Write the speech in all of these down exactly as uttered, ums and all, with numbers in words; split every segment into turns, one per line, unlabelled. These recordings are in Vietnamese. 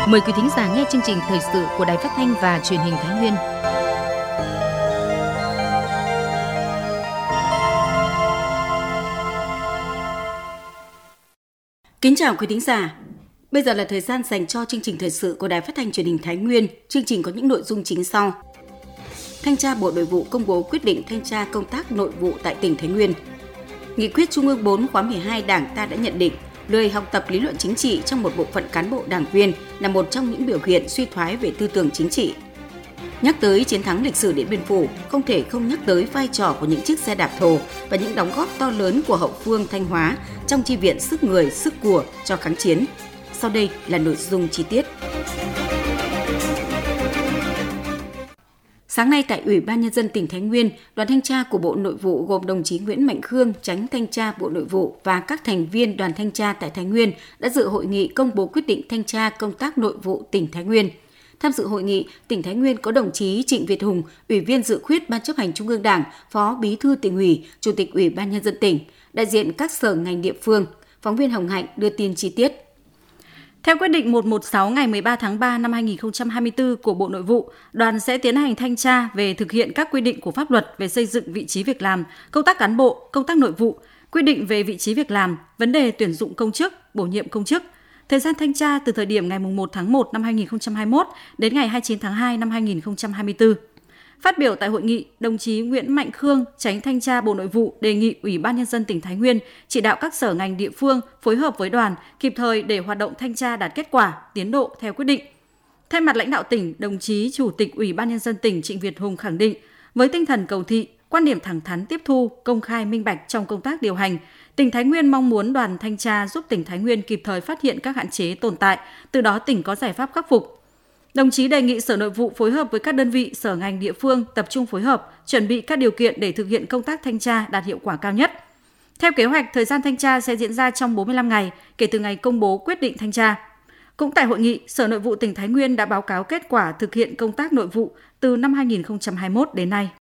Mời quý thính giả nghe chương trình thời sự của Đài Phát thanh và Truyền hình Thái Nguyên.
Kính chào quý thính giả. Bây giờ là thời gian dành cho chương trình thời sự của Đài Phát thanh Truyền hình Thái Nguyên. Chương trình có những nội dung chính sau. Thanh tra Bộ Nội vụ công bố quyết định thanh tra công tác nội vụ tại tỉnh Thái Nguyên. Nghị quyết Trung ương bốn khóa mười hai Đảng ta đã nhận định lười học tập lý luận chính trị trong một bộ phận cán bộ đảng viên là một trong những biểu hiện suy thoái về tư tưởng chính trị. Nhắc tới chiến thắng lịch sử Điện Biên Phủ, không thể không nhắc tới vai trò của những chiếc xe đạp thổ và những đóng góp to lớn của hậu phương Thanh Hóa trong chi viện sức người, sức của cho kháng chiến. Sau đây là nội dung chi tiết. Sáng nay tại Ủy ban Nhân dân tỉnh Thái Nguyên, đoàn thanh tra của Bộ Nội vụ gồm đồng chí Nguyễn Mạnh Khương, Chánh Thanh tra Bộ Nội vụ và các thành viên đoàn thanh tra tại Thái Nguyên đã dự hội nghị công bố quyết định thanh tra công tác nội vụ tỉnh Thái Nguyên. Tham dự hội nghị, tỉnh Thái Nguyên có đồng chí Trịnh Việt Hùng, Ủy viên Dự khuyết Ban Chấp hành Trung ương Đảng, Phó Bí thư Tỉnh ủy, Chủ tịch Ủy ban Nhân dân tỉnh, đại diện các sở ngành địa phương. Phóng viên Hồng Hạnh đưa tin chi tiết.
Theo quyết định một trăm mười sáu ngày mười ba tháng ba năm hai nghìn không trăm hai mươi tư của Bộ Nội vụ, đoàn sẽ tiến hành thanh tra về thực hiện các quy định của pháp luật về xây dựng vị trí việc làm, công tác cán bộ, công tác nội vụ, quy định về vị trí việc làm, vấn đề tuyển dụng công chức, bổ nhiệm công chức. Thời gian thanh tra từ thời điểm ngày mùng một tháng một năm hai nghìn không trăm hai mươi mốt đến ngày hai mươi chín tháng hai năm hai nghìn không trăm hai mươi tư. Phát biểu tại hội nghị, đồng chí Nguyễn Mạnh Khương, Chánh Thanh tra Bộ Nội vụ đề nghị Ủy ban Nhân dân tỉnh Thái Nguyên chỉ đạo các sở ngành địa phương phối hợp với đoàn kịp thời để hoạt động thanh tra đạt kết quả, tiến độ theo quyết định. Thay mặt lãnh đạo tỉnh, đồng chí Chủ tịch Ủy ban Nhân dân tỉnh Trịnh Việt Hùng khẳng định, với tinh thần cầu thị, quan điểm thẳng thắn tiếp thu, công khai minh bạch trong công tác điều hành, tỉnh Thái Nguyên mong muốn đoàn thanh tra giúp tỉnh Thái Nguyên kịp thời phát hiện các hạn chế tồn tại, từ đó tỉnh có giải pháp khắc phục. Đồng chí đề nghị Sở Nội vụ phối hợp với các đơn vị, sở ngành địa phương tập trung phối hợp, chuẩn bị các điều kiện để thực hiện công tác thanh tra đạt hiệu quả cao nhất. Theo kế hoạch, thời gian thanh tra sẽ diễn ra trong bốn mươi lăm ngày kể từ ngày công bố quyết định thanh tra. Cũng tại hội nghị, Sở Nội vụ tỉnh Thái Nguyên đã báo cáo kết quả thực hiện công tác nội vụ từ năm hai nghìn không trăm hai mươi mốt đến nay.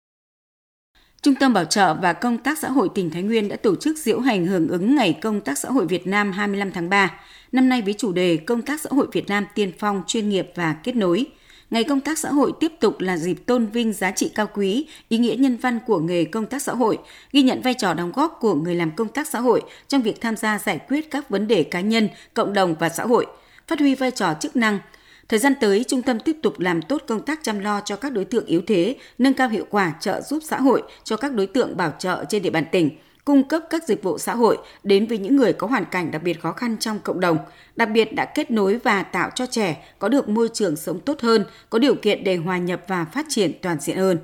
Trung tâm Bảo trợ và Công tác Xã hội tỉnh Thái Nguyên đã tổ chức diễu hành hưởng ứng Ngày Công tác Xã hội Việt Nam hai mươi lăm tháng ba, năm nay với chủ đề Công tác Xã hội Việt Nam tiên phong, chuyên nghiệp và kết nối. Ngày Công tác Xã hội tiếp tục là dịp tôn vinh giá trị cao quý, ý nghĩa nhân văn của nghề công tác xã hội, ghi nhận vai trò đóng góp của người làm công tác xã hội trong việc tham gia giải quyết các vấn đề cá nhân, cộng đồng và xã hội, phát huy vai trò chức năng. Thời gian tới, trung tâm tiếp tục làm tốt công tác chăm lo cho các đối tượng yếu thế, nâng cao hiệu quả trợ giúp xã hội cho các đối tượng bảo trợ trên địa bàn tỉnh, cung cấp các dịch vụ xã hội đến với những người có hoàn cảnh đặc biệt khó khăn trong cộng đồng, đặc biệt đã kết nối và tạo cho trẻ có được môi trường sống tốt hơn, có điều kiện để hòa nhập và phát triển toàn diện hơn.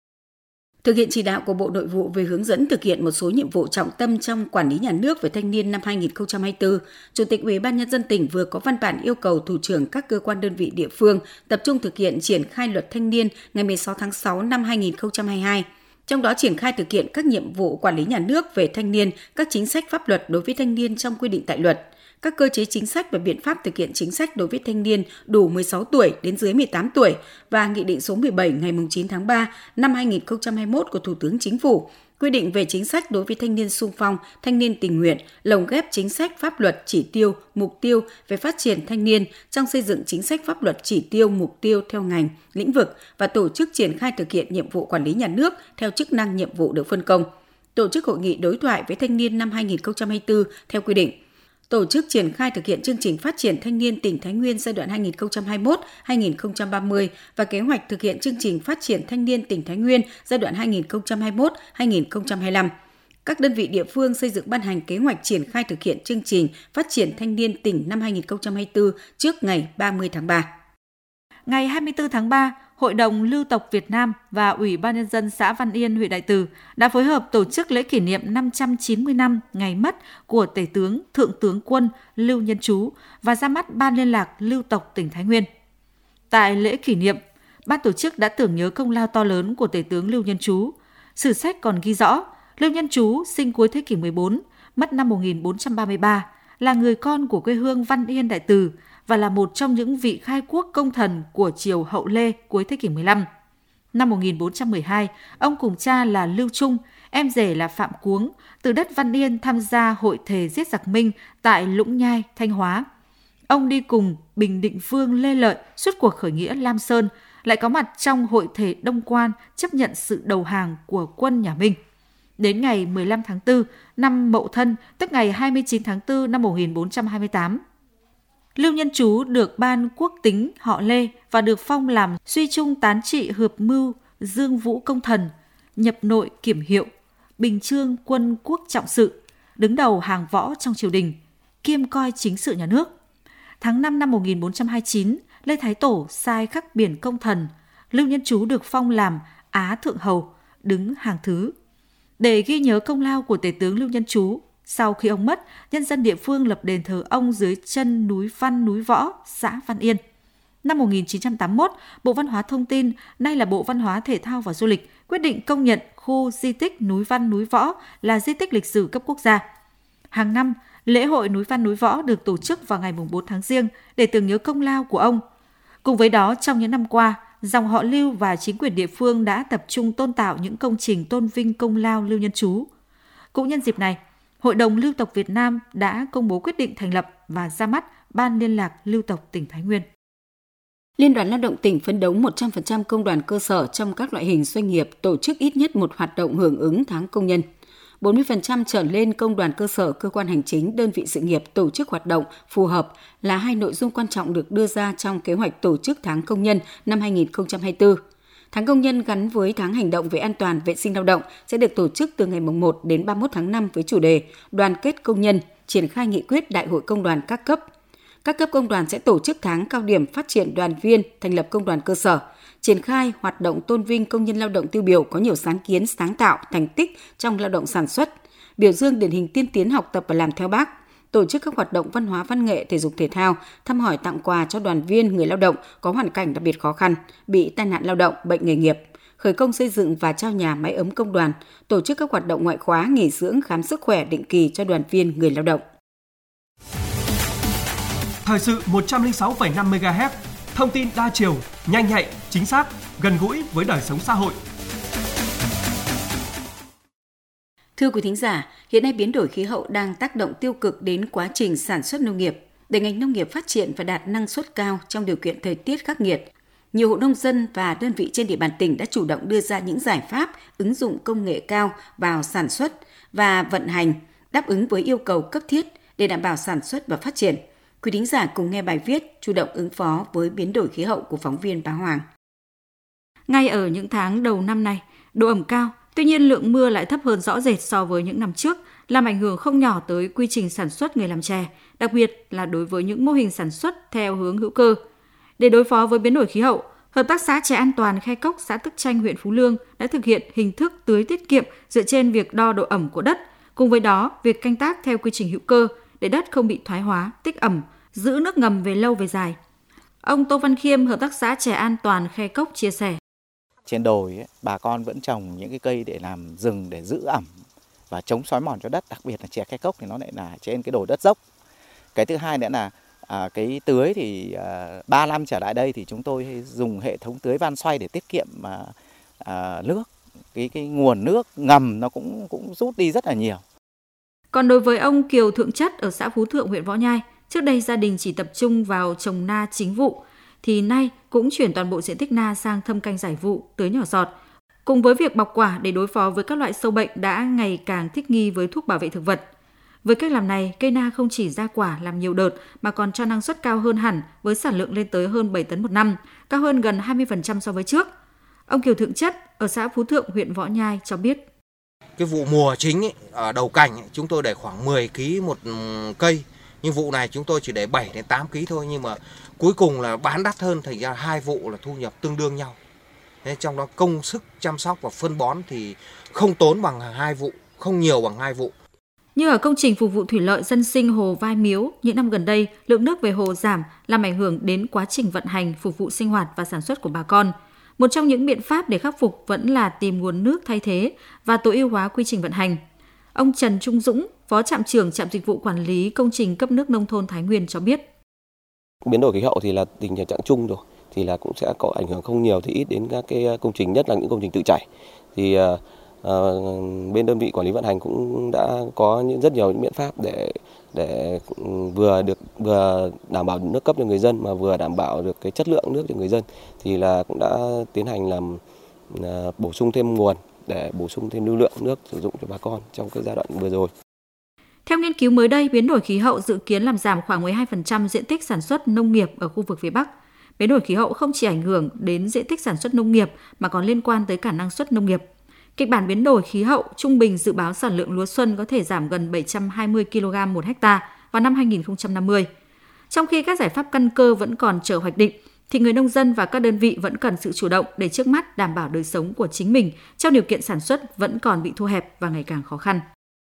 Thực hiện chỉ đạo của Bộ Nội vụ về hướng dẫn thực hiện một số nhiệm vụ trọng tâm trong quản lý nhà nước về thanh niên năm hai nghìn không trăm hai mươi tư, Chủ tịch Ủy ban Nhân dân tỉnh vừa có văn bản yêu cầu thủ trưởng các cơ quan đơn vị địa phương tập trung thực hiện triển khai luật thanh niên ngày mười sáu tháng sáu năm hai nghìn không trăm hai mươi hai. Trong đó triển khai thực hiện các nhiệm vụ quản lý nhà nước về thanh niên, các chính sách pháp luật đối với thanh niên trong quy định tại luật, các cơ chế chính sách và biện pháp thực hiện chính sách đối với thanh niên đủ mười sáu tuổi đến dưới mười tám tuổi và Nghị định số mười bảy ngày chín tháng ba năm hai nghìn không trăm hai mươi mốt của Thủ tướng Chính phủ quy định về chính sách đối với thanh niên xung phong, thanh niên tình nguyện, lồng ghép chính sách pháp luật chỉ tiêu, mục tiêu về phát triển thanh niên trong xây dựng chính sách pháp luật chỉ tiêu, mục tiêu theo ngành, lĩnh vực và tổ chức triển khai thực hiện nhiệm vụ quản lý nhà nước theo chức năng nhiệm vụ được phân công. Tổ chức hội nghị đối thoại với thanh niên năm hai nghìn không trăm hai mươi tư theo quy định. Tổ chức triển khai thực hiện chương trình phát triển thanh niên tỉnh Thái Nguyên giai đoạn hai nghìn không trăm hai mươi mốt đến hai nghìn không trăm ba mươi và kế hoạch thực hiện chương trình phát triển thanh niên tỉnh Thái Nguyên giai đoạn hai nghìn không trăm hai mươi mốt đến hai nghìn không trăm hai mươi lăm. Các đơn vị địa phương xây dựng ban hành kế hoạch triển khai thực hiện chương trình phát triển thanh niên tỉnh năm hai nghìn không trăm hai mươi tư trước ngày ba mươi tháng ba.
Ngày hai mươi tư tháng ba, Hội đồng Lưu tộc Việt Nam và Ủy ban Nhân dân xã Văn Yên, huyện Đại Từ đã phối hợp tổ chức lễ kỷ niệm năm trăm chín mươi năm ngày mất của Tể tướng Thượng tướng Quân Lưu Nhân Chú và ra mắt Ban Liên lạc Lưu tộc tỉnh Thái Nguyên. Tại lễ kỷ niệm, ban tổ chức đã tưởng nhớ công lao to lớn của Tể tướng Lưu Nhân Chú. Sử sách còn ghi rõ, Lưu Nhân Chú sinh cuối thế kỷ mười bốn, mất năm một nghìn bốn trăm ba mươi ba, là người con của quê hương Văn Yên Đại Từ và là một trong những vị khai quốc công thần của triều Hậu Lê cuối thế kỷ mười lăm. Năm một nghìn bốn trăm mười hai, ông cùng cha là Lưu Trung, em rể là Phạm Cuống, từ đất Văn Yên tham gia hội thề giết giặc Minh tại Lũng Nhai, Thanh Hóa. ông đi cùng Bình Định Vương Lê Lợi suốt cuộc khởi nghĩa Lam Sơn, lại có mặt trong hội thể Đông Quan chấp nhận sự đầu hàng của quân nhà Minh. Đến ngày mười lăm tháng tư năm Mậu Thân, tức ngày hai mươi chín tháng tư năm một nghìn bốn trăm hai mươi tám, Lưu Nhân Chú được ban quốc tính họ Lê và được phong làm Suy Trung Tán Trị Hợp Mưu Dương Vũ Công Thần, nhập nội kiểm hiệu, bình chương quân quốc trọng sự, đứng đầu hàng võ trong triều đình, kiêm coi chính sự nhà nước. Tháng năm năm một nghìn bốn trăm hai mươi chín, Lê Thái Tổ sai khắc biển công thần, Lưu Nhân Chú được phong làm Á Thượng Hầu, đứng hàng thứ. Để ghi nhớ công lao của Tể tướng Lưu Nhân Chú, sau khi ông mất, nhân dân địa phương lập đền thờ ông dưới chân núi Văn núi Võ, xã Văn Yên. Năm một nghìn chín trăm tám mươi mốt, Bộ Văn hóa Thông tin, nay là Bộ Văn hóa Thể thao và Du lịch, quyết định công nhận khu di tích núi Văn núi Võ là di tích lịch sử cấp quốc gia. Hàng năm, lễ hội núi Văn núi Võ được tổ chức vào ngày bốn tháng Giêng để tưởng nhớ công lao của ông. Cùng với đó, trong những năm qua, dòng họ Lưu và chính quyền địa phương đã tập trung tôn tạo những công trình tôn vinh công lao Lưu Nhân Chú. Cũng nhân dịp này, Hội đồng Lưu tộc Việt Nam đã công bố quyết định thành lập và ra mắt Ban Liên lạc Lưu tộc tỉnh Thái Nguyên.
Liên đoàn Lao động tỉnh phấn đấu một trăm phần trăm công đoàn cơ sở trong các loại hình doanh nghiệp tổ chức ít nhất một hoạt động hưởng ứng tháng công nhân. bốn mươi phần trăm trở lên công đoàn cơ sở, cơ quan hành chính, đơn vị sự nghiệp tổ chức hoạt động phù hợp là hai nội dung quan trọng được đưa ra trong kế hoạch tổ chức tháng công nhân năm hai nghìn không trăm hai mươi tư. Tháng công nhân gắn với tháng hành động về an toàn vệ sinh lao động sẽ được tổ chức từ ngày một đến ba mươi mốt tháng năm với chủ đề Đoàn kết công nhân, triển khai nghị quyết Đại hội công đoàn các cấp. Các cấp công đoàn sẽ tổ chức tháng cao điểm phát triển đoàn viên, thành lập công đoàn cơ sở, triển khai hoạt động tôn vinh công nhân lao động tiêu biểu có nhiều sáng kiến, sáng tạo, thành tích trong lao động sản xuất, biểu dương điển hình tiên tiến học tập và làm theo Bác, tổ chức các hoạt động văn hóa văn nghệ, thể dục thể thao, thăm hỏi tặng quà cho đoàn viên, người lao động có hoàn cảnh đặc biệt khó khăn, bị tai nạn lao động, bệnh nghề nghiệp, khởi công xây dựng và trao nhà máy ấm công đoàn, tổ chức các hoạt động ngoại khóa, nghỉ dưỡng, khám sức khỏe định kỳ cho đoàn viên, người lao động.
Thời sự một trăm lẻ sáu phẩy năm mê ga héc, thông tin đa chiều, nhanh nhạy, chính xác, gần gũi với đời sống xã hội.
Thưa quý thính giả, hiện nay biến đổi khí hậu đang tác động tiêu cực đến quá trình sản xuất nông nghiệp. Để ngành nông nghiệp phát triển và đạt năng suất cao trong điều kiện thời tiết khắc nghiệt, nhiều hộ nông dân và đơn vị trên địa bàn tỉnh đã chủ động đưa ra những giải pháp ứng dụng công nghệ cao vào sản xuất và vận hành, đáp ứng với yêu cầu cấp thiết để đảm bảo sản xuất và phát triển. Quý thính giả cùng nghe bài viết Chủ động ứng phó với biến đổi khí hậu của phóng viên Bá Hoàng.
Ngay ở những tháng đầu năm nay, độ ẩm cao, tuy nhiên lượng mưa lại thấp hơn rõ rệt so với những năm trước, làm ảnh hưởng không nhỏ tới quy trình sản xuất người làm chè, đặc biệt là đối với những mô hình sản xuất theo hướng hữu cơ. Để đối phó với biến đổi khí hậu, Hợp tác xã Chè An Toàn Khe Cốc, xã Tức Chanh, huyện Phú Lương đã thực hiện hình thức tưới tiết kiệm dựa trên việc đo độ ẩm của đất, cùng với đó việc canh tác theo quy trình hữu cơ để đất không bị thoái hóa, tích ẩm, giữ nước ngầm về lâu về dài. Ông Tô Văn Khiêm, Hợp tác xã Chè An Toàn Khe Cốc chia sẻ.
Trên đồi ấy, bà con vẫn trồng những cái cây để làm rừng để giữ ẩm và chống xói mòn cho đất, đặc biệt là chè Khe Cốc thì nó lại là trên cái đồi đất dốc. Cái thứ hai nữa là à, cái tưới thì à, ba năm trở lại đây thì chúng tôi dùng hệ thống tưới van xoay để tiết kiệm à, à, nước. Cái cái nguồn nước ngầm nó cũng cũng rút đi rất là nhiều.
Còn đối với ông Kiều Thượng Chất ở xã Phú Thượng, huyện Võ Nhai, trước đây gia đình chỉ tập trung vào trồng na chính vụ, thì nay cũng chuyển toàn bộ diện tích na sang thâm canh giải vụ, tưới nhỏ giọt. Cùng với việc bọc quả để đối phó với các loại sâu bệnh đã ngày càng thích nghi với thuốc bảo vệ thực vật. Với cách làm này, cây na không chỉ ra quả làm nhiều đợt mà còn cho năng suất cao hơn hẳn với sản lượng lên tới hơn bảy tấn một năm, cao hơn gần hai mươi phần trăm so với trước. Ông Kiều Thượng Chất ở xã Phú Thượng, huyện Võ Nhai cho biết.
Cái vụ mùa chính ấy, ở đầu cành ấy, chúng tôi để khoảng mười ki lô gam một cây. Nhưng vụ này chúng tôi chỉ để bảy đến tám ki lô gam thôi, nhưng mà cuối cùng là bán đắt hơn, thành ra hai vụ là thu nhập tương đương nhau. Thế trong đó công sức chăm sóc và phân bón thì không tốn bằng hai vụ, không nhiều bằng hai vụ.
Như ở công trình phục vụ thủy lợi dân sinh hồ Vai Miếu, những năm gần đây, lượng nước về hồ giảm làm ảnh hưởng đến quá trình vận hành, phục vụ sinh hoạt và sản xuất của bà con. Một trong những biện pháp để khắc phục vẫn là tìm nguồn nước thay thế và tối ưu hóa quy trình vận hành. Ông Trần Trung Dũng, Phó Trạm trưởng Trạm Dịch vụ Quản lý Công trình Cấp nước Nông thôn Thái Nguyên cho biết.
Biến đổi khí hậu thì là tình trạng chung rồi, thì là cũng sẽ có ảnh hưởng không nhiều thì ít đến các cái công trình, nhất là những công trình tự chảy. Thì uh, bên đơn vị quản lý vận hành cũng đã có những rất nhiều những biện pháp để để vừa được vừa đảm bảo nước cấp cho người dân mà vừa đảm bảo được cái chất lượng nước cho người dân, thì là cũng đã tiến hành làm bổ sung thêm nguồn để bổ sung thêm lưu lượng nước sử dụng cho bà con trong cái giai đoạn vừa rồi.
Theo nghiên cứu mới đây, biến đổi khí hậu dự kiến làm giảm khoảng mười hai phần trăm diện tích sản xuất nông nghiệp ở khu vực phía Bắc. Biến đổi khí hậu không chỉ ảnh hưởng đến diện tích sản xuất nông nghiệp mà còn liên quan tới cả năng suất nông nghiệp. Kịch bản biến đổi khí hậu trung bình dự báo sản lượng lúa xuân có thể giảm gần bảy trăm hai mươi ki lô gam một hectare vào năm hai nghìn không trăm năm mươi. Trong khi các giải pháp căn cơ vẫn còn chờ hoạch định, thì người nông dân và các đơn vị vẫn cần sự chủ động để trước mắt đảm bảo đời sống của chính mình trong điều kiện sản xuất vẫn còn bị thu hẹp và ngày càng khó khăn.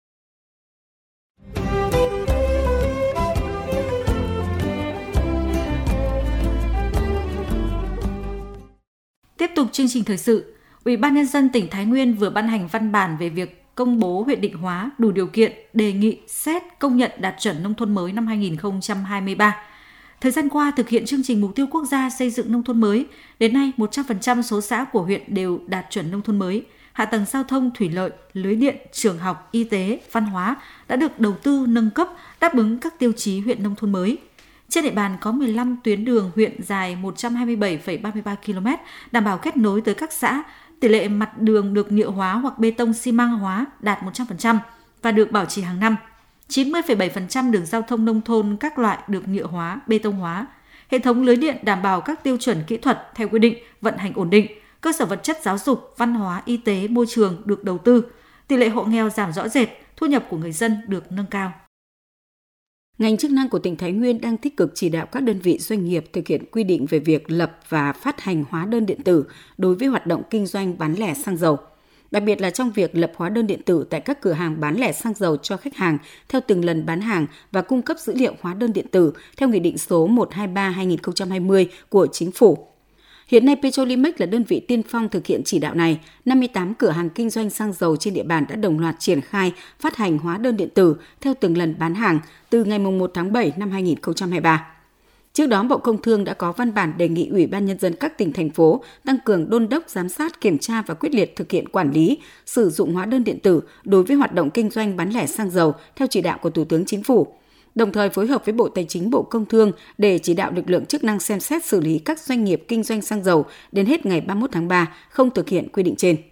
Tiếp tục chương trình thời sự, Ủy ban Nhân dân tỉnh Thái Nguyên vừa ban hành văn bản về việc công bố huyện Định Hóa đủ điều kiện đề nghị xét công nhận đạt chuẩn nông thôn mới năm hai nghìn không trăm hai mươi ba. Thời gian qua, thực hiện chương trình mục tiêu quốc gia xây dựng nông thôn mới, đến nay một trăm phần trăm số xã của huyện đều đạt chuẩn nông thôn mới. Hạ tầng giao thông, thủy lợi, lưới điện, trường học, y tế, văn hóa đã được đầu tư nâng cấp đáp ứng các tiêu chí huyện nông thôn mới. Trên địa bàn có mười lăm tuyến đường huyện dài một trăm hai mươi bảy phẩy ba mươi ba ki lô mét, đảm bảo kết nối tới các xã. Tỷ lệ mặt đường được nhựa hóa hoặc bê tông xi măng hóa đạt một trăm phần trăm và được bảo trì hàng năm. chín mươi phẩy bảy phần trăm đường giao thông nông thôn các loại được nhựa hóa, bê tông hóa. Hệ thống lưới điện đảm bảo các tiêu chuẩn kỹ thuật theo quy định, vận hành ổn định. Cơ sở vật chất giáo dục, văn hóa, y tế, môi trường được đầu tư. Tỷ lệ hộ nghèo giảm rõ rệt, thu nhập của người dân được nâng cao.
Ngành chức năng của tỉnh Thái Nguyên đang tích cực chỉ đạo các đơn vị doanh nghiệp thực hiện quy định về việc lập và phát hành hóa đơn điện tử đối với hoạt động kinh doanh bán lẻ xăng dầu. Đặc biệt là trong việc lập hóa đơn điện tử tại các cửa hàng bán lẻ xăng dầu cho khách hàng theo từng lần bán hàng và cung cấp dữ liệu hóa đơn điện tử theo Nghị định số một trăm hai mươi ba trên hai nghìn không trăm hai mươi của Chính phủ. Hiện nay, Petrolimex là đơn vị tiên phong thực hiện chỉ đạo này. năm mươi tám cửa hàng kinh doanh xăng dầu trên địa bàn đã đồng loạt triển khai phát hành hóa đơn điện tử theo từng lần bán hàng từ ngày mùng một tháng bảy năm hai nghìn không trăm hai mươi ba. Trước đó, Bộ Công Thương đã có văn bản đề nghị Ủy ban Nhân dân các tỉnh, thành phố tăng cường đôn đốc, giám sát, kiểm tra và quyết liệt thực hiện quản lý, sử dụng hóa đơn điện tử đối với hoạt động kinh doanh bán lẻ xăng dầu theo chỉ đạo của Thủ tướng Chính phủ. Đồng thời phối hợp với Bộ Tài chính, Bộ Công Thương để chỉ đạo lực lượng chức năng xem xét xử lý các doanh nghiệp kinh doanh xăng dầu đến hết ngày ba mươi mốt tháng ba không thực hiện quy định trên.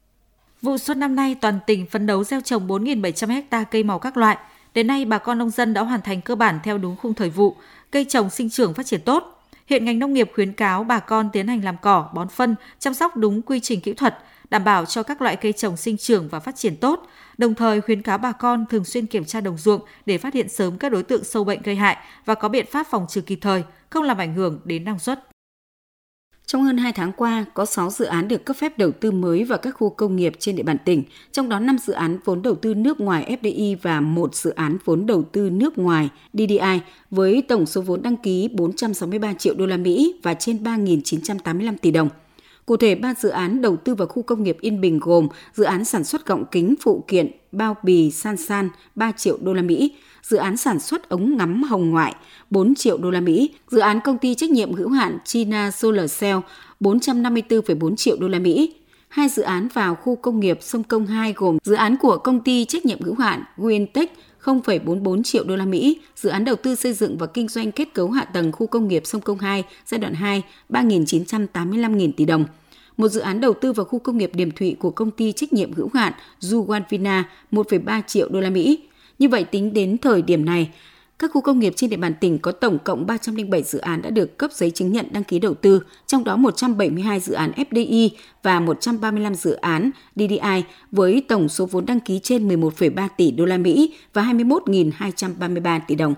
Vụ xuân năm nay, toàn tỉnh phấn đấu gieo trồng bốn nghìn bảy trăm ha cây màu các loại. Đến nay, bà con nông dân đã hoàn thành cơ bản theo đúng khung thời vụ, cây trồng sinh trưởng phát triển tốt. Hiện ngành nông nghiệp khuyến cáo bà con tiến hành làm cỏ, bón phân, chăm sóc đúng quy trình kỹ thuật, đảm bảo cho các loại cây trồng sinh trưởng và phát triển tốt. Đồng thời khuyến cáo bà con thường xuyên kiểm tra đồng ruộng để phát hiện sớm các đối tượng sâu bệnh gây hại và có biện pháp phòng trừ kịp thời, không làm ảnh hưởng đến năng suất.
Trong hơn hai tháng qua, có sáu dự án được cấp phép đầu tư mới vào các khu công nghiệp trên địa bàn tỉnh, trong đó năm dự án vốn đầu tư nước ngoài ép đê i và một dự án vốn đầu tư nước ngoài đê đê i với tổng số vốn đăng ký bốn trăm sáu mươi ba triệu đô la Mỹ và trên ba nghìn chín trăm tám mươi lăm tỷ đồng. Cụ thể, ba dự án đầu tư vào khu công nghiệp Yên Bình gồm dự án sản xuất gọng kính phụ kiện bao bì San San ba triệu đô la Mỹ, dự án sản xuất ống ngắm hồng ngoại bốn triệu đô la Mỹ, dự án công ty trách nhiệm hữu hạn China Solar Cell bốn trăm năm mươi tư phẩy bốn triệu đô la Mỹ. Hai dự án vào khu công nghiệp Sông Công hai gồm dự án của công ty trách nhiệm hữu hạn Wintech không phẩy bốn mươi bốn triệu đô la Mỹ, dự án đầu tư xây dựng và kinh doanh kết cấu hạ tầng khu công nghiệp Sông Công hai giai đoạn hai ba nghìn chín trăm tám mươi lăm nghìn tỷ đồng. Một dự án đầu tư vào khu công nghiệp Điềm Thụy của công ty trách nhiệm hữu hạn Juwan Vina một phẩy ba triệu đô la Mỹ. Như vậy, tính đến thời điểm này, các khu công nghiệp trên địa bàn tỉnh có tổng cộng ba trăm lẻ bảy dự án đã được cấp giấy chứng nhận đăng ký đầu tư, trong đó một trăm bảy mươi hai dự án ép đê i và một trăm ba mươi lăm dự án đê đê i với tổng số vốn đăng ký trên mười một phẩy ba tỷ đô la Mỹ và hai mươi mốt nghìn hai trăm ba mươi ba tỷ đồng.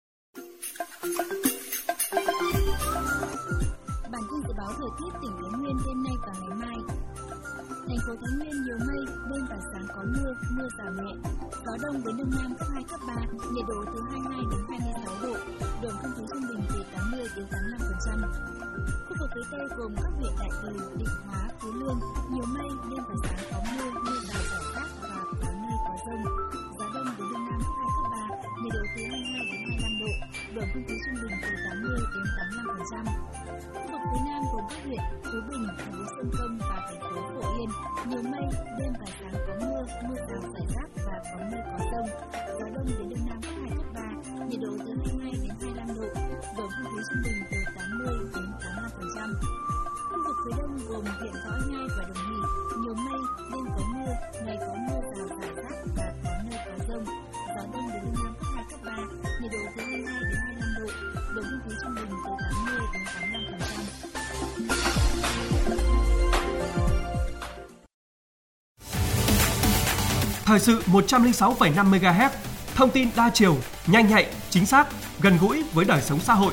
Bản tin dự báo thời tiết tỉnh Thái Nguyên đêm nay và ngày mai. Thành phố Thái Nguyên nhiều mây, đêm và sáng có mưa, mưa rào nhẹ. Gió đông đến đông nam cấp hai, cấp ba, nhiệt độ từ hai mươi hai đến hai mươi sáu độ, độ không khí trung bình từ tám mươi đến tám mươi lăm phần trăm. Khu vực phía Tây gồm các huyện Đại Từ, Định Hóa, Phú Lương, nhiều mây, đêm và sáng có mưa, mưa rào rải rác và có nơi có dông. Gió đông đến đông nam cấp hai, cấp ba, nhiệt độ từ hai mươi hai đến hai mươi lăm độ, độ không khí trung bình từ tám mươi đến tám mươi lăm phần trăm. Khu vực phía Nam gồm các huyện Phú Bình, thành phố Sơn Công và thành phố Phổ Yên, nhiều mây, đêm và sáng có mưa, mưa rào rải rác và có nơi có dông. Gió đông đến đông nam cấp hai, cấp ba, nhiệt độ từ hai mươi hai đến hai mươi lăm độ, độ không khí trung bình từ tám mươi đến tám mươi lăm phần trăm. Khu vực phía đông gồm huyện Võ Nhai và Đồng Hỷ, nhiều mây, đêm có mưa, ngày có mưa rào rải rác và có nơi có dông. Gió đông đến đông nam cấp hai, cấp ba, nhiệt độ từ hai mươi hai đến hai mươi lăm độ, độ không khí trung bình từ tám mươi đến tám mươi lăm phần trăm.
Thời sự một trăm lẻ sáu phẩy năm mê ga héc, thông tin đa chiều, nhanh nhạy, chính xác, gần gũi với đời sống xã hội.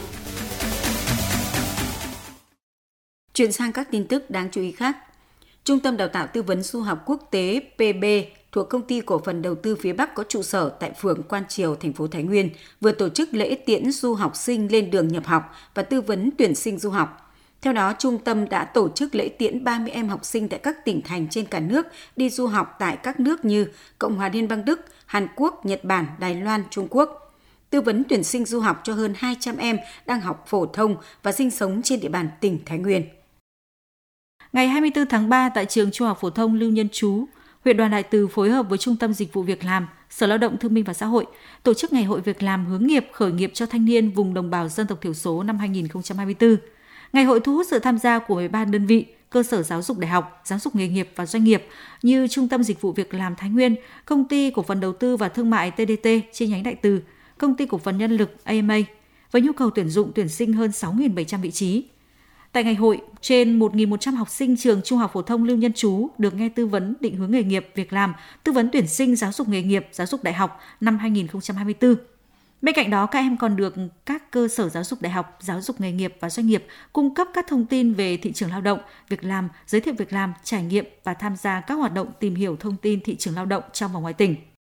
Chuyển sang các tin tức đáng chú ý khác. Trung tâm Đào tạo Tư vấn Du học Quốc tế pê bê thuộc Công ty Cổ phần Đầu tư phía Bắc có trụ sở tại phường Quan Triều, thành phố Thái Nguyên vừa tổ chức lễ tiễn du học sinh lên đường nhập học và tư vấn tuyển sinh du học. Theo đó, trung tâm đã tổ chức lễ tiễn ba mươi em học sinh tại các tỉnh thành trên cả nước đi du học tại các nước như Cộng hòa Liên bang Đức, Hàn Quốc, Nhật Bản, Đài Loan, Trung Quốc. Tư vấn tuyển sinh du học cho hơn hai trăm em đang học phổ thông và sinh sống trên địa bàn tỉnh Thái Nguyên.
Ngày hai mươi tư tháng ba tại trường Trung học phổ thông Lưu Nhân Trú, huyện Đoàn Đại Từ phối hợp với Trung tâm Dịch vụ Việc làm, Sở Lao động Thương binh và Xã hội tổ chức Ngày hội Việc làm hướng nghiệp khởi nghiệp cho thanh niên vùng đồng bào dân tộc thiểu số năm hai không hai tư. Ngày hội thu hút sự tham gia của mười ba đơn vị, cơ sở giáo dục đại học, giáo dục nghề nghiệp và doanh nghiệp như Trung tâm Dịch vụ Việc làm Thái Nguyên, Công ty Cổ phần Đầu tư và Thương mại tê đê tê chi nhánh Đại Từ, Công ty Cổ phần Nhân lực a em a, với nhu cầu tuyển dụng tuyển sinh hơn sáu nghìn bảy trăm vị trí. Tại ngày hội, trên một nghìn một trăm học sinh trường Trung học phổ thông Lưu Nhân Trú được nghe tư vấn định hướng nghề nghiệp, việc làm, tư vấn tuyển sinh giáo dục nghề nghiệp, giáo dục đại học năm hai không hai tư. Bên cạnh đó, các em còn được các cơ sở giáo dục đại học, giáo dục nghề nghiệp và doanh nghiệp cung cấp các thông tin về thị trường lao động, việc làm, giới thiệu việc làm, trải nghiệm và tham gia các hoạt động tìm hiểu thông tin thị trường lao động trong và ngoài tỉnh.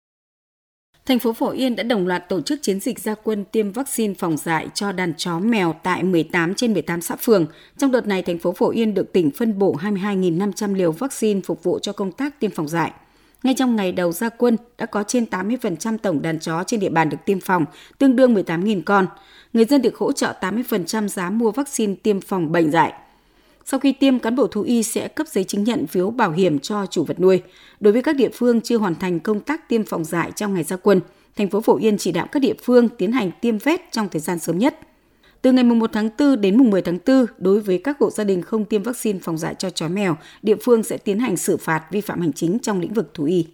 Thành phố Phổ Yên đã đồng loạt tổ chức chiến dịch ra quân tiêm vaccine phòng dại cho đàn chó mèo tại mười tám trên mười tám xã phường. Trong đợt này, thành phố Phổ Yên được tỉnh phân bổ hai mươi hai nghìn năm trăm liều vaccine phục vụ cho công tác tiêm phòng dại. Ngay trong ngày đầu ra quân, đã có trên tám mươi phần trăm tổng đàn chó trên địa bàn được tiêm phòng, tương đương mười tám nghìn con. Người dân được hỗ trợ tám mươi phần trăm giá mua vaccine tiêm phòng bệnh dại. Sau khi tiêm, cán bộ thú y sẽ cấp giấy chứng nhận phiếu bảo hiểm cho chủ vật nuôi. Đối với các địa phương chưa hoàn thành công tác tiêm phòng dại trong ngày ra quân, thành phố Phổ Yên chỉ đạo các địa phương tiến hành tiêm vét trong thời gian sớm nhất. Từ ngày mùng một tháng tư đến mùng mười tháng tư, đối với các hộ gia đình không tiêm vaccine phòng dại cho chó mèo, địa phương sẽ tiến hành xử phạt vi phạm hành chính trong lĩnh vực thú y.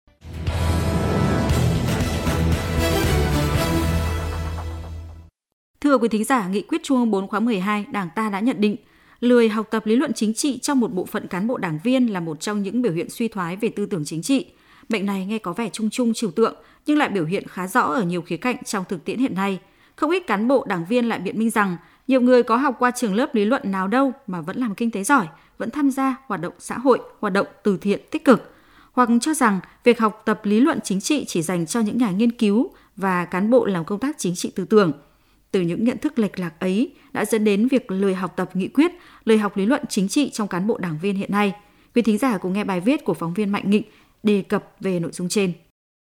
Thưa quý thính giả, Nghị quyết Trung ương bốn khóa mười hai, Đảng ta đã nhận định lười học tập lý luận chính trị trong một bộ phận cán bộ đảng viên là một trong những biểu hiện suy thoái về tư tưởng chính trị. Bệnh này nghe có vẻ chung chung trừu tượng nhưng lại biểu hiện khá rõ ở nhiều khía cạnh trong thực tiễn hiện nay. Không ít cán bộ đảng viên lại biện minh rằng nhiều người có học qua trường lớp lý luận nào đâu mà vẫn làm kinh tế giỏi, vẫn tham gia hoạt động xã hội, hoạt động từ thiện tích cực, hoặc cho rằng việc học tập lý luận chính trị chỉ dành cho những nhà nghiên cứu và cán bộ làm công tác chính trị tư tưởng. Từ những nhận thức lệch lạc ấy đã dẫn đến việc lười học tập nghị quyết, lười học lý luận chính trị trong cán bộ đảng viên hiện nay. Quý thính giả cùng nghe bài viết của phóng viên Mạnh Nghị đề cập về nội dung trên.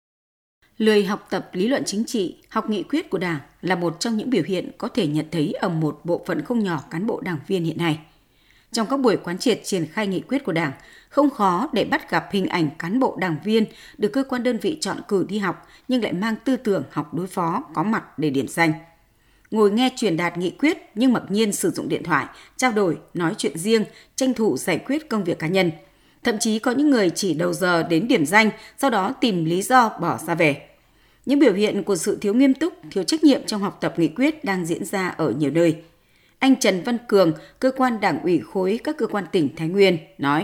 Lười học tập lý luận chính trị, học nghị quyết của Đảng là một trong những biểu hiện có thể nhận thấy ở một bộ phận không nhỏ cán bộ đảng viên hiện nay. Trong các buổi quán triệt triển khai nghị quyết của Đảng, không khó để bắt gặp hình ảnh cán bộ đảng viên được cơ quan đơn vị chọn cử đi học nhưng lại mang tư tưởng học đối phó, có mặt để điểm danh. Ngồi nghe truyền đạt nghị quyết nhưng mặc nhiên sử dụng điện thoại, trao đổi, nói chuyện riêng, tranh thủ giải quyết công việc cá nhân. Thậm chí có những người chỉ đầu giờ đến điểm danh, sau đó tìm lý do bỏ ra về. Những biểu hiện của sự thiếu nghiêm túc, thiếu trách nhiệm trong học tập nghị quyết đang diễn ra ở nhiều nơi. Anh Trần Văn Cường, cơ quan đảng ủy khối các cơ quan tỉnh Thái Nguyên, nói.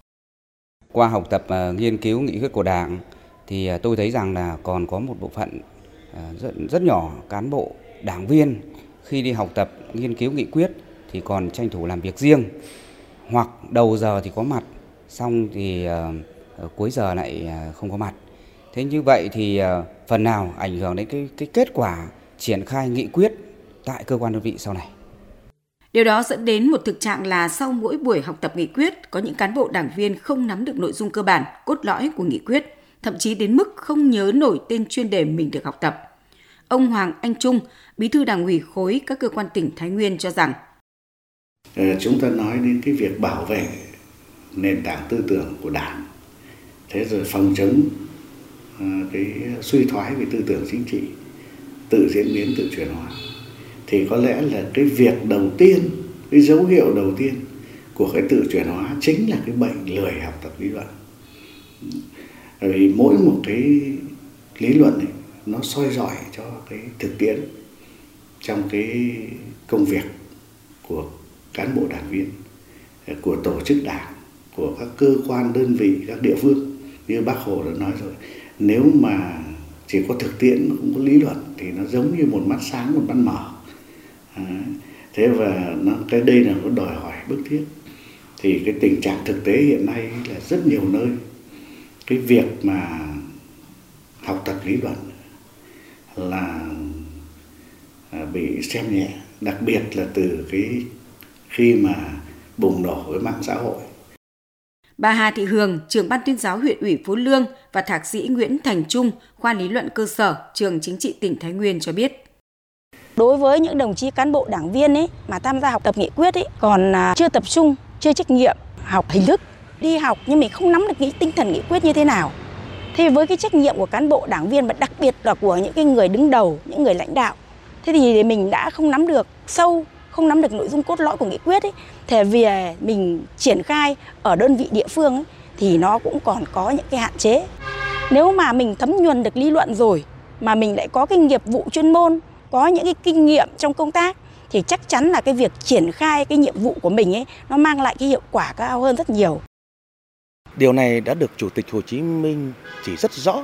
Qua học tập uh, nghiên cứu nghị quyết của Đảng, thì uh, tôi thấy rằng là còn có một bộ phận uh, rất, rất nhỏ cán bộ, đảng viên khi đi học tập nghiên cứu nghị quyết thì còn tranh thủ làm việc riêng, hoặc đầu giờ thì có mặt, xong thì uh, cuối giờ lại uh, không có mặt. Thế như vậy thì uh, phần nào ảnh hưởng đến cái, cái kết quả triển khai nghị quyết tại cơ quan đơn vị sau này.
Điều đó dẫn đến một thực trạng là sau mỗi buổi học tập nghị quyết, có những cán bộ đảng viên không nắm được nội dung cơ bản, cốt lõi của nghị quyết, thậm chí đến mức không nhớ nổi tên chuyên đề mình được học tập. Ông Hoàng Anh Trung, bí thư đảng ủy khối các cơ quan tỉnh Thái Nguyên cho rằng
Chúng ta nói đến cái việc bảo vệ nền tảng tư tưởng của Đảng, thế rồi phòng chống cái suy thoái về tư tưởng chính trị, tự diễn biến, tự chuyển hóa, thì có lẽ là cái việc đầu tiên, cái dấu hiệu đầu tiên của cái tự chuyển hóa chính là cái bệnh lười học tập lý luận. Bởi vì mỗi một cái lý luận ấy, nó soi rọi cho cái thực tiễn trong cái công việc của cán bộ đảng viên, của tổ chức đảng, của các cơ quan đơn vị, các địa phương. Như Bác Hồ đã nói rồi, nếu mà chỉ có thực tiễn mà không có lý luận thì nó giống như một mắt sáng, một mắt mở. À, thế và nó, cái đây là có đòi hỏi bức thiết. Thì cái tình trạng thực tế hiện nay là rất nhiều nơi cái việc mà học tập lý luận là bị xem nhẹ, đặc biệt là từ cái khi mà bùng nổ với mạng xã hội.
Bà Hà Thị Hường, trưởng ban tuyên giáo huyện ủy Phú Lương và Thạc sĩ Nguyễn Thành Trung, khoa lý luận cơ sở, trường Chính trị tỉnh Thái Nguyên cho biết.
Đối với những đồng chí cán bộ đảng viên ấy mà tham gia học tập nghị quyết ấy còn chưa tập trung, chưa trách nhiệm, học hình thức, đi học nhưng mình không nắm được cái tinh thần nghị quyết như thế nào. Thế với cái trách nhiệm của cán bộ đảng viên và đặc biệt là của những cái người đứng đầu, những người lãnh đạo, thế thì mình đã không nắm được sâu, không nắm được nội dung cốt lõi của nghị quyết ấy, thì vì mình triển khai ở đơn vị địa phương ấy, thì nó cũng còn có những cái hạn chế. Nếu mà mình thấm nhuần được lý luận rồi mà mình lại có cái nghiệp vụ chuyên môn, có những cái kinh nghiệm trong công tác thì chắc chắn là cái việc triển khai cái nhiệm vụ của mình ấy nó mang lại cái hiệu quả cao hơn rất nhiều.
Điều này đã được Chủ tịch Hồ Chí Minh chỉ rất rõ,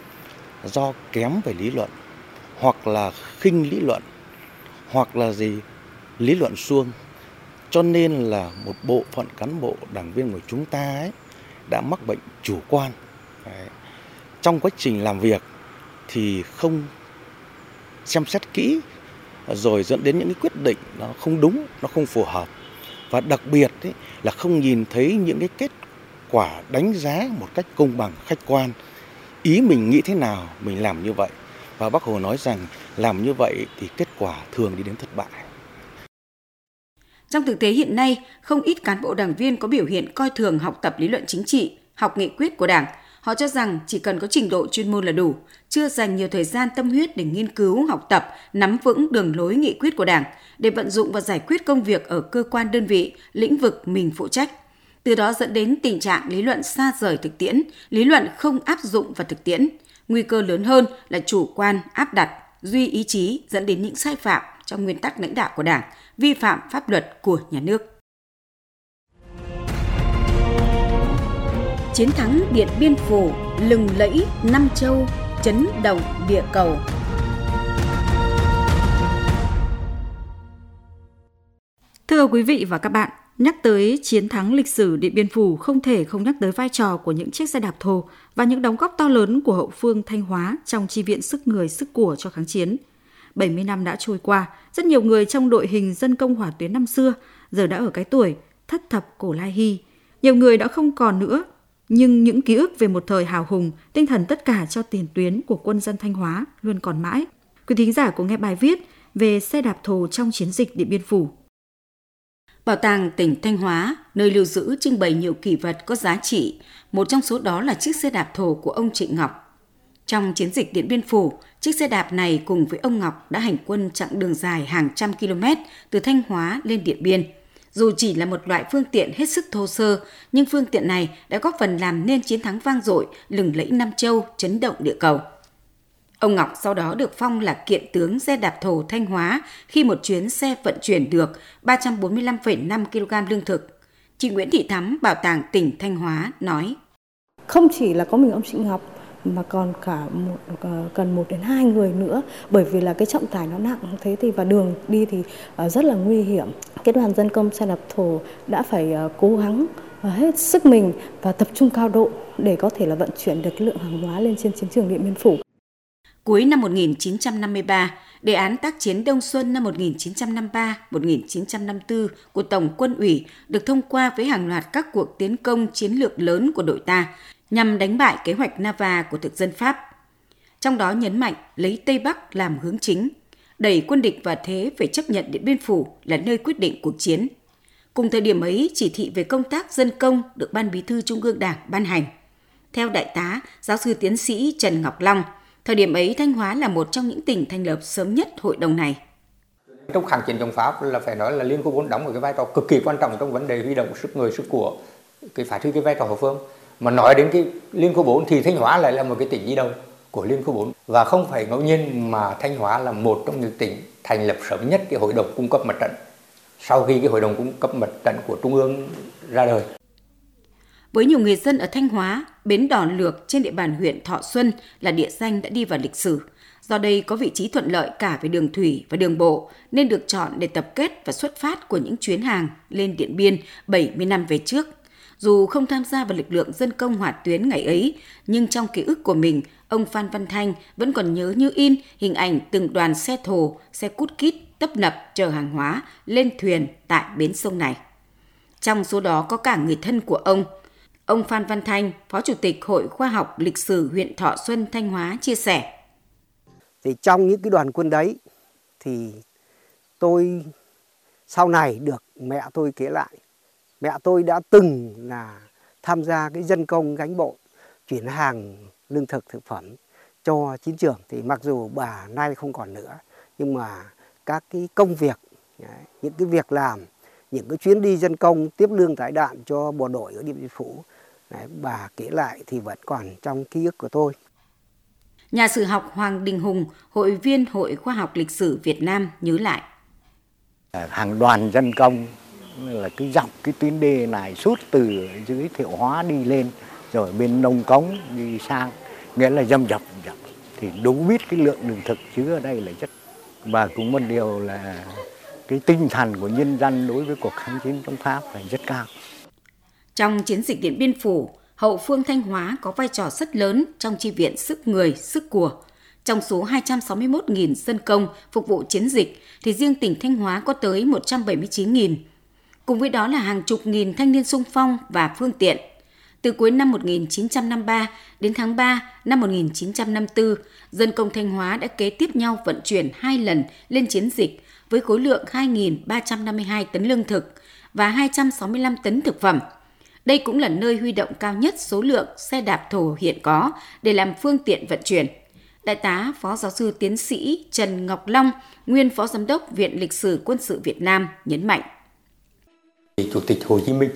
do kém về lý luận, hoặc là khinh lý luận, hoặc là gì lý luận suông, cho nên là một bộ phận cán bộ đảng viên của chúng ta ấy đã mắc bệnh chủ quan. Đấy. Trong quá trình làm việc thì không xem xét kỹ, rồi dẫn đến những cái quyết định nó không đúng, nó không phù hợp, và đặc biệt ấy, là không nhìn thấy những cái kết quả đánh giá một cách công bằng, khách quan. Ý mình nghĩ thế nào mình làm như vậy, và Bác Hồ nói rằng làm như vậy thì kết quả thường đi đến thất bại.
Trong thực tế hiện nay, không ít cán bộ đảng viên có biểu hiện coi thường học tập lý luận chính trị, học nghị quyết của Đảng. Họ cho rằng chỉ cần có trình độ chuyên môn là đủ, chưa dành nhiều thời gian tâm huyết để nghiên cứu, học tập, nắm vững đường lối nghị quyết của Đảng, để vận dụng và giải quyết công việc ở cơ quan đơn vị, lĩnh vực mình phụ trách. Từ đó dẫn đến tình trạng lý luận xa rời thực tiễn, lý luận không áp dụng vào thực tiễn. Nguy cơ lớn hơn là chủ quan, áp đặt, duy ý chí dẫn đến những sai phạm trong nguyên tắc lãnh đạo của Đảng, vi phạm pháp luật của nhà nước. Chiến thắng Điện Biên Phủ, lừng lẫy năm châu, chấn động địa cầu.
Thưa quý vị và các bạn, nhắc tới chiến thắng lịch sử Điện Biên Phủ không thể không nhắc tới vai trò của những chiếc xe đạp thồ và những đóng góp to lớn của hậu phương Thanh Hóa trong chi viện sức người sức của cho kháng chiến. bảy mươi năm đã trôi qua, rất nhiều người trong đội hình dân công hỏa tuyến năm xưa giờ đã ở cái tuổi thất thập cổ lai hy. Nhiều người đã không còn nữa, nhưng những ký ức về một thời hào hùng, tinh thần tất cả cho tiền tuyến của quân dân Thanh Hóa luôn còn mãi. Quý thính giả cùng nghe bài viết về xe đạp thồ trong chiến dịch Điện Biên Phủ.
Bảo tàng tỉnh Thanh Hóa, nơi lưu giữ trưng bày nhiều kỷ vật có giá trị, một trong số đó là chiếc xe đạp thồ của ông Trịnh Ngọc. Trong chiến dịch Điện Biên Phủ, chiếc xe đạp này cùng với ông Ngọc đã hành quân chặng đường dài hàng trăm km từ Thanh Hóa lên Điện Biên. Dù chỉ là một loại phương tiện hết sức thô sơ, nhưng phương tiện này đã góp phần làm nên chiến thắng vang dội, lừng lẫy năm châu, chấn động địa cầu. Ông Ngọc sau đó được phong là kiện tướng xe đạp thồ Thanh Hóa khi một chuyến xe vận chuyển được ba trăm bốn mươi lăm phẩy năm ki lô gam lương thực. Chị Nguyễn Thị Thắm, Bảo tàng tỉnh Thanh Hóa nói:
Không chỉ là có mình ông Trịnh Ngọc mà còn cả một, cần một đến hai người nữa, bởi vì là cái trọng tải nó nặng thế thì và đường đi thì rất là nguy hiểm. Cái đoàn dân công xe đạp thồ đã phải cố gắng hết sức mình và tập trung cao độ để có thể là vận chuyển được cái lượng hàng hóa lên trên chiến trường Điện Biên Phủ.
Cuối năm một nghìn chín trăm năm mươi ba, đề án tác chiến Đông Xuân năm một nghìn chín trăm năm mươi ba đến một nghìn chín trăm năm mươi tư của Tổng Quân ủy được thông qua với hàng loạt các cuộc tiến công chiến lược lớn của đội ta nhằm đánh bại kế hoạch Nava của thực dân Pháp. Trong đó nhấn mạnh lấy Tây Bắc làm hướng chính, đẩy quân địch vào thế phải chấp nhận Điện Biên Phủ là nơi quyết định cuộc chiến. Cùng thời điểm ấy, chỉ thị về công tác dân công được Ban Bí thư Trung ương Đảng ban hành. Theo Đại tá, giáo sư tiến sĩ Trần Ngọc Long, thời điểm ấy Thanh Hóa là một trong những tỉnh thành lập sớm nhất hội đồng này.
Trong kháng chiến chống Pháp là phải nói là Liên Khu bốn đóng một cái vai trò cực kỳ quan trọng trong vấn đề huy động sức người, sức của, cái phát huy cái vai trò hậu phương. Mà nói đến cái Liên Khu bốn thì Thanh Hóa lại là một cái tỉnh đi đầu của Liên Khu bốn. Và không phải ngẫu nhiên mà Thanh Hóa là một trong những tỉnh thành lập sớm nhất cái hội đồng cung cấp mặt trận sau khi cái hội đồng cung cấp mặt trận của Trung ương ra đời.
Với nhiều người dân ở Thanh Hóa, bến đò Lược trên địa bàn huyện Thọ Xuân là địa danh đã đi vào lịch sử. Do đây có vị trí thuận lợi cả về đường thủy và đường bộ nên được chọn để tập kết và xuất phát của những chuyến hàng lên Điện Biên bảy mươi năm về trước. Dù không tham gia vào lực lượng dân công hỏa tuyến ngày ấy, nhưng trong ký ức của mình, ông Phan Văn Thanh vẫn còn nhớ như in hình ảnh từng đoàn xe thồ, xe cút kít tấp nập chở hàng hóa lên thuyền tại bến sông này. Trong số đó có cả người thân của ông. Ông Phan Văn Thanh, Phó Chủ tịch Hội Khoa học Lịch sử huyện Thọ Xuân, Thanh Hóa chia sẻ.
Thì trong những cái đoàn quân đấy thì tôi sau này được mẹ tôi kể lại. Mẹ tôi đã từng là tham gia cái dân công gánh bộ chuyển hàng lương thực thực phẩm cho chiến trường. Thì mặc dù bà nay không còn nữa, nhưng mà các cái công việc, những cái việc làm, những cái chuyến đi dân công tiếp lương tải đạn cho bộ đội ở Điện Biên Phủ, đấy, bà kể lại thì vẫn còn trong ký ức của tôi.
Nhà sử học Hoàng Đình Hùng, hội viên Hội Khoa học Lịch sử Việt Nam nhớ lại.
Hàng đoàn dân công là cứ dọc cái tuyến đê này suốt từ dưới Thiệu Hóa đi lên, rồi bên Nông Cống đi sang, nghĩa là dầm dập dập. Thì đúng biết cái lượng lương thực chứa ở đây là rất. Và cũng một điều là cái tinh thần của nhân dân đối với cuộc kháng chiến chống Pháp là rất cao.
Trong chiến dịch Điện Biên Phủ, hậu phương Thanh Hóa có vai trò rất lớn trong chi viện sức người, sức của. Trong số hai trăm sáu mươi mốt nghìn dân công phục vụ chiến dịch, thì riêng tỉnh Thanh Hóa có tới một trăm bảy mươi chín nghìn. Cùng với đó là hàng chục nghìn thanh niên xung phong và phương tiện. Từ cuối năm một nghìn chín trăm năm mươi ba đến tháng ba năm một nghìn chín trăm năm mươi tư, dân công Thanh Hóa đã kế tiếp nhau vận chuyển hai lần lên chiến dịch với khối lượng hai nghìn ba trăm năm mươi hai tấn lương thực và hai trăm sáu mươi lăm tấn thực phẩm. Đây cũng là nơi huy động cao nhất số lượng xe đạp thổ hiện có để làm phương tiện vận chuyển. Đại tá Phó Giáo sư Tiến sĩ Trần Ngọc Long, nguyên Phó Giám đốc Viện Lịch sử Quân sự Việt Nam nhấn mạnh.
Chủ tịch Hồ Chí Minh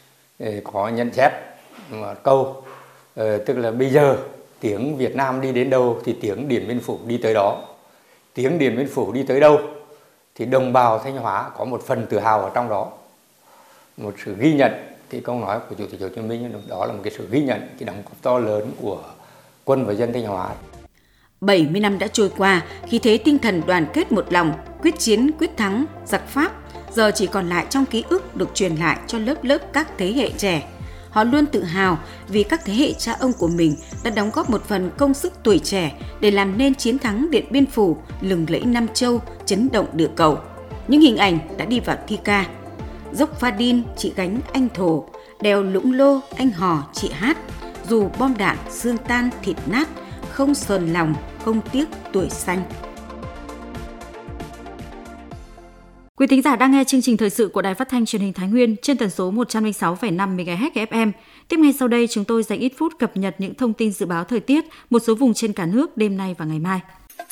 có nhận xét một câu, tức là bây giờ tiếng Việt Nam đi đến đâu thì tiếng Điện Biên Phủ đi tới đó. Tiếng Điện Biên Phủ đi tới đâu thì đồng bào Thanh Hóa có một phần tự hào ở trong đó. Một sự ghi nhận, cái câu nói của Chủ tịch Hồ Chí Minh đó là một cái sự ghi nhận cái đóng góp to lớn của quân và dân Thanh Hóa.
bảy mươi năm đã trôi qua, khi thế tinh thần đoàn kết một lòng, quyết chiến quyết thắng giặc Pháp giờ chỉ còn lại trong ký ức được truyền lại cho lớp lớp các thế hệ trẻ. Họ luôn tự hào vì các thế hệ cha ông của mình đã đóng góp một phần công sức tuổi trẻ để làm nên chiến thắng Điện Biên Phủ lừng lẫy Nam Châu, chấn động địa cầu. Những hình ảnh đã đi vào thi ca. Dốc Pha Đin, chị gánh anh thổ, đèo Lũng Lô, anh hò, chị hát. Dù bom đạn, xương tan, thịt nát, không sờn lòng, không tiếc tuổi xanh.
Quý thính giả đang nghe chương trình thời sự của Đài Phát thanh Truyền hình Thái Nguyên trên tần số một trăm lẻ sáu phẩy năm mê ga héc ép em. Tiếp ngay sau đây chúng tôi dành ít phút cập nhật những thông tin dự báo thời tiết một số vùng trên cả nước đêm nay và ngày mai.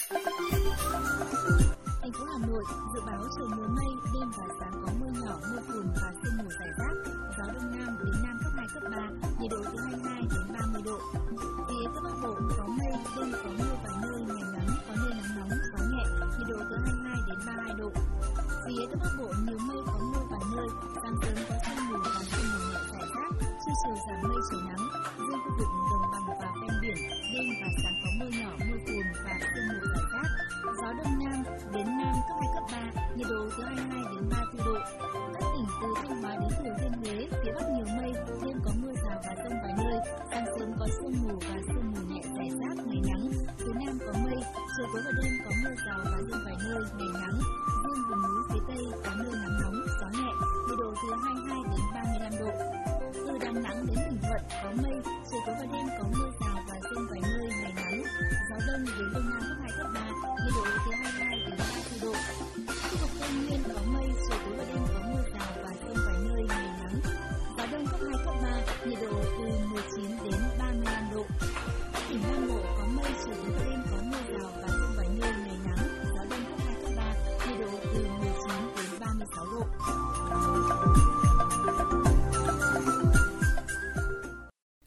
Thành phố Hà Nội dự báo trời nhiều mây, đêm và sáng có mưa nhỏ, mưa phùn và sương mù rải rác, gió đông nam đến nam cấp hai, cấp ba, nhiệt độ từ hai mươi hai đến ba mươi độ. Phía Tây Bắc Bộ có mây, đêm có mưa vài nơi, ngày nắng, có nơi nắng nóng, gió nhẹ, nhiệt độ từ hai mươi hai đến ba mươi hai độ. Phía Đông Bắc Bộ nhiều mây, có mưa vài nơi, sáng sớm có sương mù và sương mù nhẹ rải rác, trưa chiều giảm mây trời nắng. Riêng khu vực đồng bằng và ven biển, đêm và sáng có mưa nhỏ, mưa phùn và sương mù rải rác, gió đông nam đến nam cấp hai, cấp ba, nhiệt độ từ hai mươi hai đến ba mươi tư độ. Các tỉnh từ Thanh Hóa đến Thừa Thiên Huế, phía Bắc nhiều mây, đêm có mưa rào và dông vài nơi, sáng sớm có sương mù và sương mù nhẹ rải rác, ngày nắng. Phía Nam có mây, chiều tối và đêm có mưa rào và dông vài nơi, ngày nắng. Riêng vùng núi phía Tây có nơi nắng nóng, gió nhẹ, nhiệt độ từ hai mươi hai đến ba mươi lăm độ. Từ Đà Nẵng đến Bình Thuận có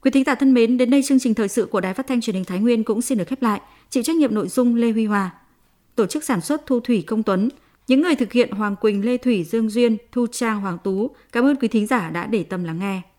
Quý thính giả thân mến, đến đây chương trình thời sự của Đài Phát thanh Truyền hình Thái Nguyên cũng xin được khép lại. Chịu trách nhiệm nội dung Lê Huy Hòa, tổ chức sản xuất Thu Thủy Công Tuấn, những người thực hiện Hoàng Quỳnh, Lê Thủy, Dương Duyên, Thu Trang, Hoàng Tú. Cảm ơn quý thính giả đã để tâm lắng nghe.